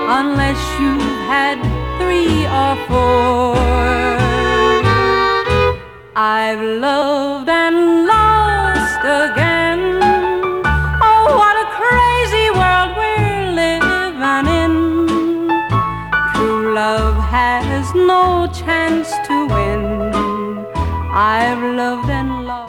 unless you've had 3 or 4. I've loved and lost again. Oh, what a crazy world we're living in. True love has no chance to win. I've loved and lost.